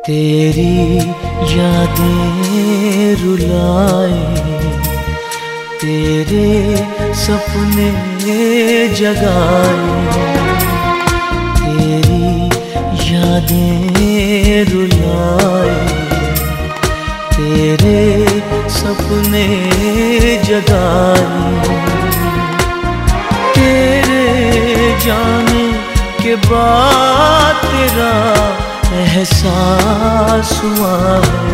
तेरी यादें रुलाए, तेरे सपने जगाए। तेरी यादें रुलाए, तेरे सपने जगाए। तेरे जाने के बाद तेरा एहसास हुआ है।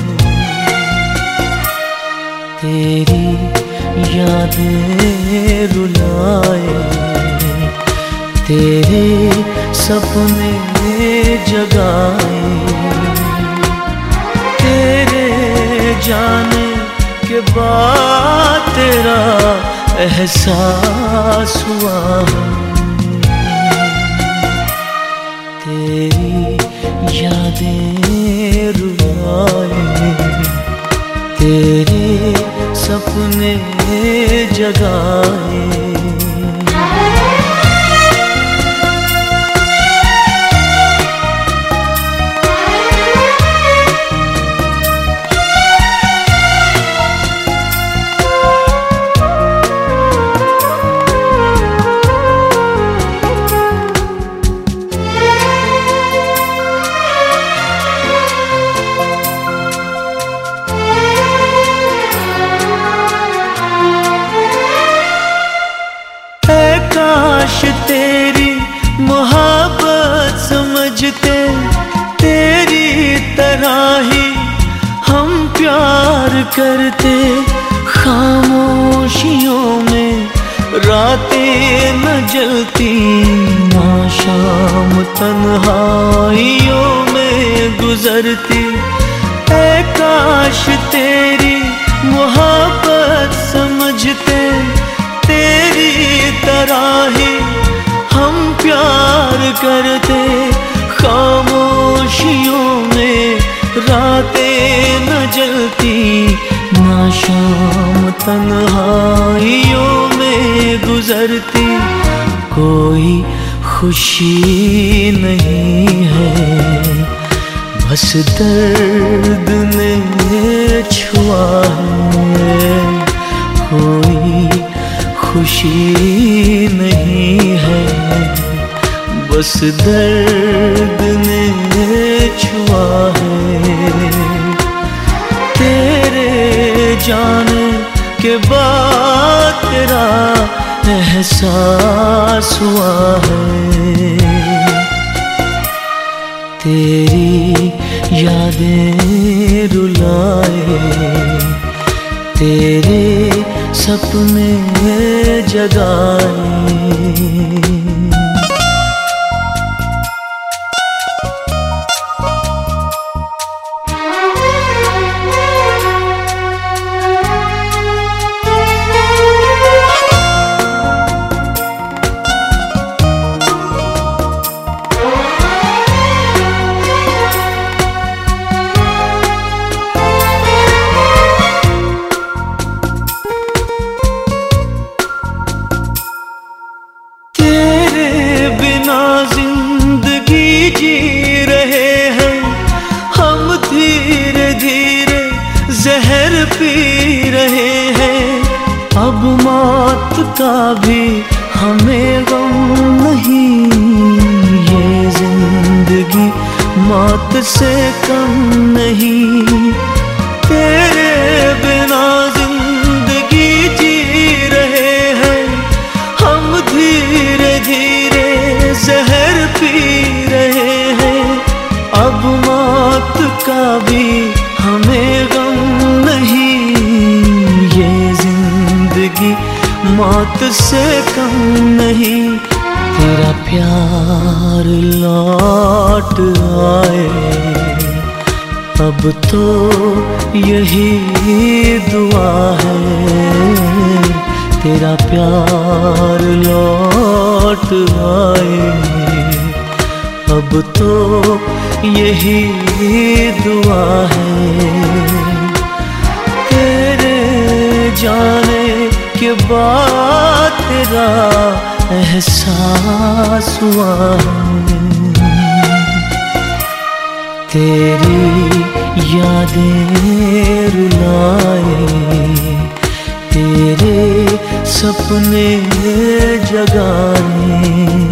तेरी यादें रुलाए, तेरे सपने जगाए। तेरे जाने के बाद तेरा एहसास हुआ है। तेरी यादें रुलाए, तेरे सपने जगाए। काश तेरी मोहब्बत समझते, तेरी तरह ही हम प्यार करते। खामोशियों में रातें न जलती, ना शाम तन्हाइयों में गुजरती। ऐ काश तेरी मोहब्बत समझते, तेरी तरह ही हम प्यार करते। खामोशियों में रातें न जलती, ना शाम तन्हाइयों में गुजरती। कोई खुशी नहीं है, बस दर्द ने छुआ है। कोई खुशी नहीं है, बस दर्द ने छुआ है। तेरे जाने के बाद तेरा एहसास हुआ है। तेरी यादें रुलाए, तेरे सपने जगाए। जहर पी रहे हैं, अब मौत का भी हमें गम नहीं। ये जिंदगी मौत से कम नहीं। तेरे बिना जिंदगी जी रहे हैं हम, धीरे धीरे जहर पी रहे हैं। अब मौत का भी हमें गम नहीं। ये जिंदगी मौत से कम नहीं। तेरा प्यार लौट आए, अब तो यही दुआ है। तेरा प्यार लौट आए, अब तो यही दुआ है। तेरे जाने के बाद तेरा एहसास हुआ है। तेरी यादें रुलाए, तेरे सपने जगाए।